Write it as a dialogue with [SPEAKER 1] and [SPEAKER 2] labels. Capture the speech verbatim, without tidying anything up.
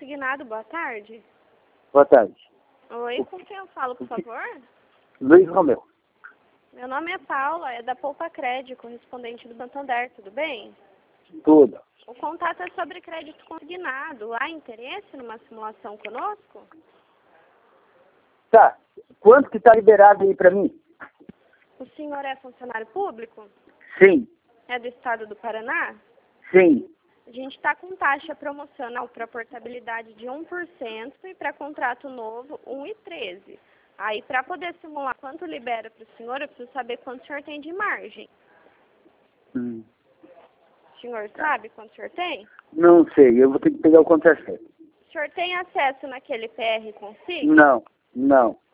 [SPEAKER 1] consignado, boa tarde.
[SPEAKER 2] Boa tarde.
[SPEAKER 1] Oi, com quem eu falo, por favor?
[SPEAKER 2] Luiz Romeu.
[SPEAKER 1] Meu nome é Paula, é da Poupa Crédito, correspondente do Santander, tudo bem?
[SPEAKER 2] Tudo.
[SPEAKER 1] O contato é sobre crédito consignado. Há interesse numa simulação conosco?
[SPEAKER 2] Tá. Quanto que tá liberado aí pra mim?
[SPEAKER 1] O senhor é funcionário público?
[SPEAKER 2] Sim.
[SPEAKER 1] É do estado do Paraná?
[SPEAKER 2] Sim.
[SPEAKER 1] A gente está com taxa promocional para portabilidade de um por cento e para contrato novo um vírgula treze. Aí, para poder simular quanto libera para o senhor, eu preciso saber quanto o senhor tem de margem.
[SPEAKER 2] Hum.
[SPEAKER 1] O senhor sabe quanto o senhor tem?
[SPEAKER 2] Não sei, eu vou ter que pegar o contra-cheque.
[SPEAKER 1] O senhor tem acesso naquele P R consigo?
[SPEAKER 2] Não, não.